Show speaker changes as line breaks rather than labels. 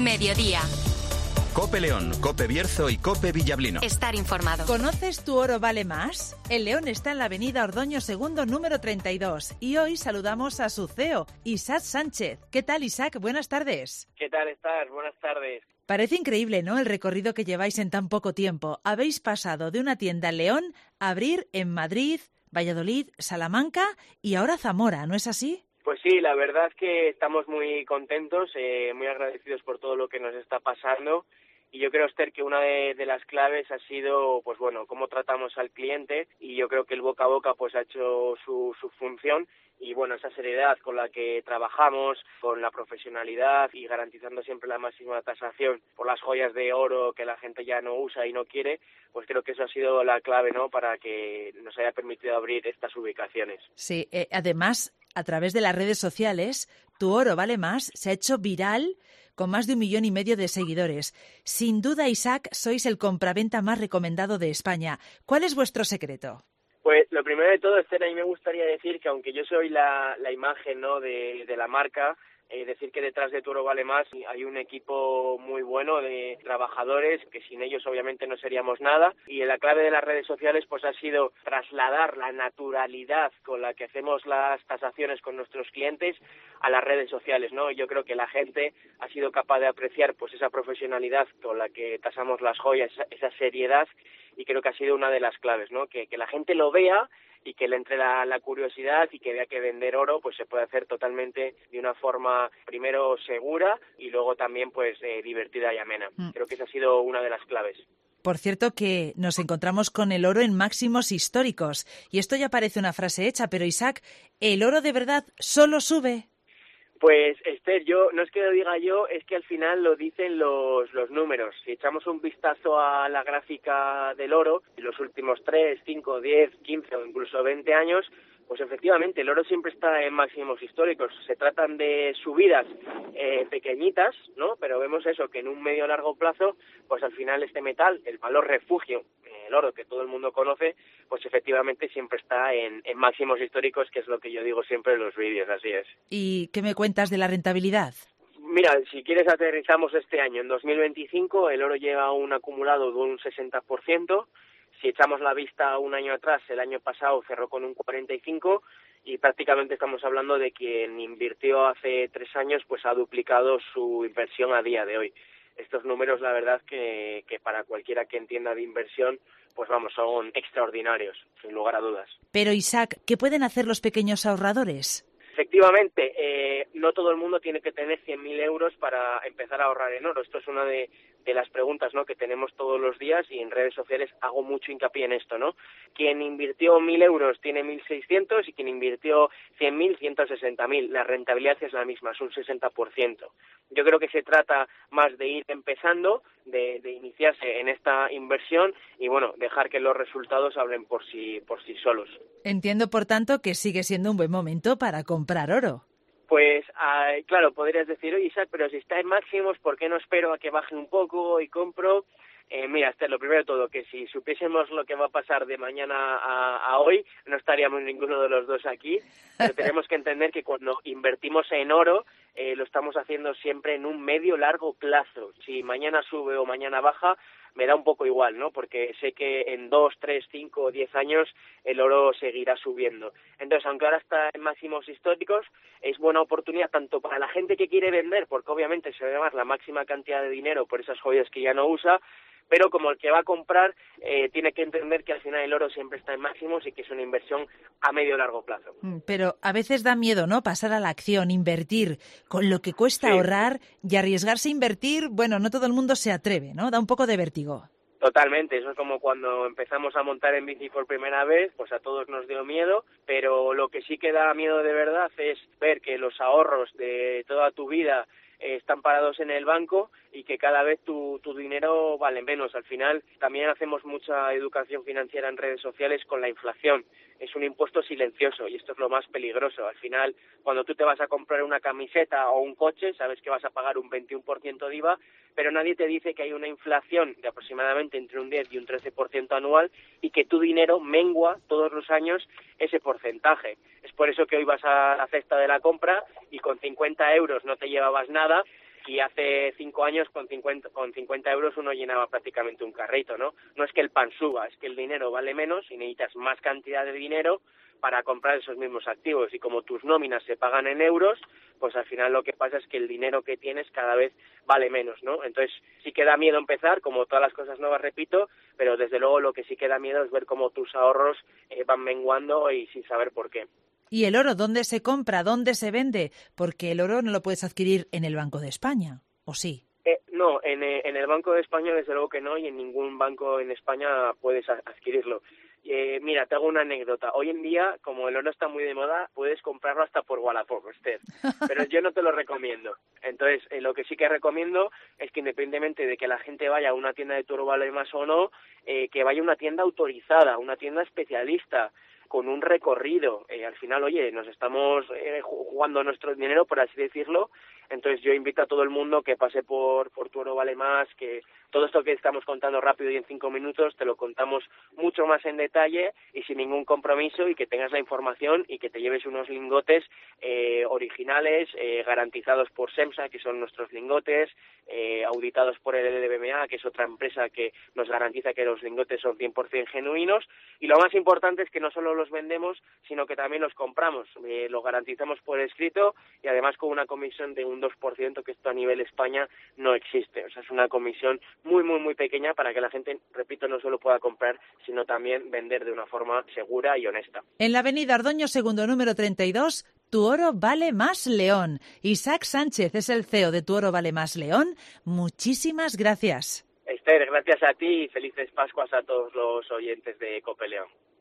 Mediodía.
COPE León, COPE Bierzo y COPE Villablino.
Estar informado.
¿Conoces Tu Oro Vale Más? El León está en la avenida Ordoño II, número 32. Y hoy saludamos a su CEO, Isaac Sánchez. ¿Qué tal, Isaac? Buenas tardes.
¿Qué tal estás? Buenas tardes.
Parece increíble, ¿no?, el recorrido que lleváis en tan poco tiempo. Habéis pasado de una tienda en León a abrir en Madrid, Valladolid, Salamanca y ahora Zamora, ¿no es así?
Pues sí, la verdad es que estamos muy contentos, muy agradecidos por todo lo que nos está pasando. Y yo creo, Esther, que una de las claves ha sido, pues bueno, cómo tratamos al cliente, y yo creo que el boca a boca pues ha hecho su función, y bueno, esa seriedad con la que trabajamos, con la profesionalidad y garantizando siempre la máxima tasación por las joyas de oro que la gente ya no usa y no quiere, pues creo que eso ha sido la clave, ¿no?, para que nos haya permitido abrir estas ubicaciones.
Sí, además, a través de las redes sociales, Tu Oro Vale Más se ha hecho viral con más de 1,5 millones de seguidores. Sin duda, Isaac, sois el compraventa más recomendado de España. ¿Cuál es vuestro secreto?
Pues lo primero de todo, Esther, a mí me gustaría decir que aunque yo soy la imagen, ¿no?, de la marca, decir que detrás de Tu Oro Vale Más hay un equipo muy bueno de trabajadores que sin ellos obviamente no seríamos nada, y la clave de las redes sociales pues ha sido trasladar la naturalidad con la que hacemos las tasaciones con nuestros clientes a las redes sociales, ¿no? Y yo creo que la gente ha sido capaz de apreciar pues esa profesionalidad con la que tasamos las joyas, esa seriedad, y creo que ha sido una de las claves, ¿no? Que la gente lo vea y que le entre la curiosidad y que vea que vender oro pues se puede hacer totalmente de una forma primero segura y luego también pues divertida y amena. Creo que esa ha sido una de las claves.
Por cierto, que nos encontramos con el oro en máximos históricos. Y esto ya parece una frase hecha, pero Isaac, ¿el oro de verdad solo sube?
Pues, Esther, no es que lo diga yo, es que al final lo dicen los números. Si echamos un vistazo a la gráfica del oro, en los últimos 3, 5, 10, 15 o incluso 20 años, pues efectivamente el oro siempre está en máximos históricos. Se tratan de subidas pequeñitas, ¿no? Pero vemos eso, que en un medio largo plazo, pues al final este metal, el valor refugio, el oro que todo el mundo conoce, pues efectivamente siempre está en máximos históricos, que es lo que yo digo siempre en los vídeos, así es.
¿Y qué me cuentas de la rentabilidad?
Mira, si quieres aterrizamos este año. En 2025 el oro llega a un acumulado de un 60%. Si echamos la vista un año atrás, el año pasado cerró con un 45%, y prácticamente estamos hablando de quien invirtió hace 3 años pues ha duplicado su inversión a día de hoy. Estos números, la verdad, que para cualquiera que entienda de inversión, pues vamos, son extraordinarios, sin lugar a dudas.
Pero Isaac, ¿qué pueden hacer los pequeños ahorradores?
Efectivamente, no todo el mundo tiene que tener 100.000 euros para empezar a ahorrar en oro. Esto es una de las preguntas, ¿no?, que tenemos todos los días, y en redes sociales hago mucho hincapié en esto, ¿no? Quien invirtió 1.000 euros tiene 1.600 y quien invirtió 100.000, 160.000. La rentabilidad es la misma, es un 60%. Yo creo que se trata más de ir empezando, de iniciarse en esta inversión y, bueno, dejar que los resultados hablen por sí solos.
Entiendo, por tanto, que sigue siendo un buen momento para comprar oro.
Pues, claro, podrías decir, oye, Isaac, pero si está en máximos, ¿por qué no espero a que baje un poco y compro? Mira, Esther, lo primero de todo, que si supiésemos lo que va a pasar de mañana a hoy, no estaríamos ninguno de los dos aquí, pero tenemos que entender que cuando invertimos en oro, lo estamos haciendo siempre en un medio largo plazo. Si mañana sube o mañana baja, me da un poco igual, ¿no? Porque sé que en 2, 3, 5 o 10 años el oro seguirá subiendo. Entonces, aunque ahora está en máximos históricos, es buena oportunidad tanto para la gente que quiere vender, porque obviamente se va a llevar la máxima cantidad de dinero por esas joyas que ya no usa, pero como el que va a comprar tiene que entender que al final el oro siempre está en máximos y que es una inversión a medio largo plazo.
Pero a veces da miedo, ¿no?, pasar a la acción, invertir, con lo que cuesta ahorrar y arriesgarse a invertir. Bueno, no todo el mundo se atreve, ¿no? Da un poco de vértigo.
Totalmente, eso es como cuando empezamos a montar en bici por primera vez, pues a todos nos dio miedo, pero lo que sí que da miedo de verdad es ver que los ahorros de toda tu vida están parados en el banco y que cada vez tu dinero vale menos. Al final también hacemos mucha educación financiera en redes sociales con la inflación. Es un impuesto silencioso y esto es lo más peligroso. Al final, cuando tú te vas a comprar una camiseta o un coche, sabes que vas a pagar un 21% de IVA, pero nadie te dice que hay una inflación de aproximadamente entre un 10 y un 13% anual y que tu dinero mengua todos los años ese porcentaje. Es por eso que hoy vas a la cesta de la compra y con 50 euros no te llevabas nada, Y hace 5 años con 50 euros uno llenaba prácticamente un carrito, ¿no? No es que el pan suba, es que el dinero vale menos y necesitas más cantidad de dinero para comprar esos mismos activos. Y como tus nóminas se pagan en euros, pues al final lo que pasa es que el dinero que tienes cada vez vale menos, ¿no? Entonces sí que da miedo empezar, como todas las cosas nuevas, repito, pero desde luego lo que sí que da miedo es ver cómo tus ahorros van menguando y sin saber por qué.
¿Y el oro dónde se compra, dónde se vende? Porque el oro no lo puedes adquirir en el Banco de España, ¿o sí?
No, en el Banco de España desde luego que no, y en ningún banco en España puedes adquirirlo. Mira, te hago una anécdota. Hoy en día, como el oro está muy de moda, puedes comprarlo hasta por Wallapop, pero yo no te lo recomiendo. Entonces, lo que sí que recomiendo es que independientemente de que la gente vaya a una tienda de Tu Oro Vale Más o no, que vaya a una tienda autorizada, una tienda especialista, con un recorrido. Al final, oye, nos estamos jugando nuestro dinero, por así decirlo. Entonces yo invito a todo el mundo que pase por Tu Oro Vale Más, que todo esto que estamos contando rápido y en 5 minutos te lo contamos mucho más en detalle y sin ningún compromiso, y que tengas la información y que te lleves unos lingotes originales, garantizados por SEMSA, que son nuestros lingotes, auditados por el LBMA, que es otra empresa que nos garantiza que los lingotes son 100% genuinos. Y lo más importante es que no solo los vendemos, sino que también los compramos. Lo garantizamos por escrito y además con una comisión de un 2%, que esto a nivel España no existe. O sea, es una comisión muy, muy, muy pequeña para que la gente, repito, no solo pueda comprar, sino también vender de una forma segura y honesta.
En la avenida Ardoño Segundo, número 32, Tu Oro Vale Más León. Isaac Sánchez es el CEO de Tu Oro Vale Más León. Muchísimas gracias.
Esther, gracias a ti y felices Pascuas a todos los oyentes de COPE León.